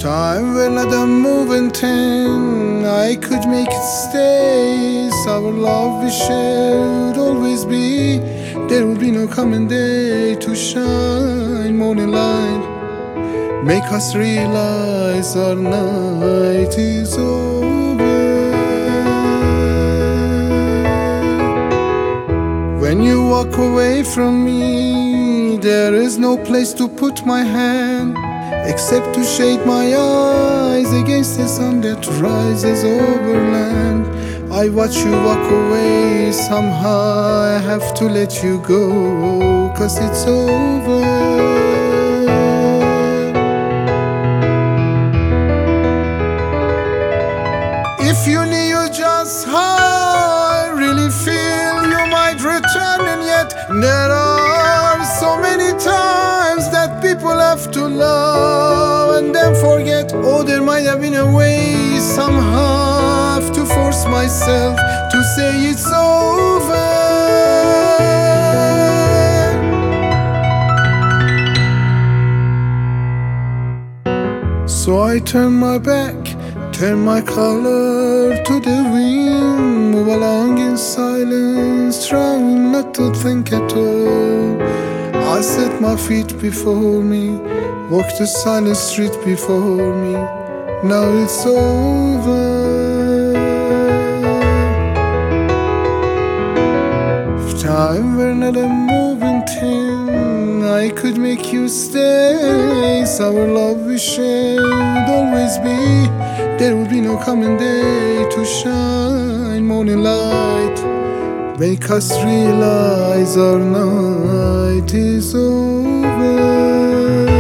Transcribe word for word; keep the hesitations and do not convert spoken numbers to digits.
Time were not a moving thing, I could make it stay. Our love we shared always be. There will be no coming day to shine morning light, make us realize our night is over. When you walk away from me, there is no place to put my hand except to shade my eyes against the sun that rises over land. I watch you walk away, somehow I have to let you go, 'cause it's over. If you knew just how I really feel, you might return, and yet there are so many times that people have to love and then forget. Oh, there might have been a way, somehow I have to force myself to say it's over. So I turn my back, turn my color to the wind, move along in silence, trying not to think at all. I set my feet before me, walk the silent street before me. Now it's over. If time were not a moving thing, I could make you stay. Our love we shared always be. There will be no coming day to shine morning light, make us realize our night is over.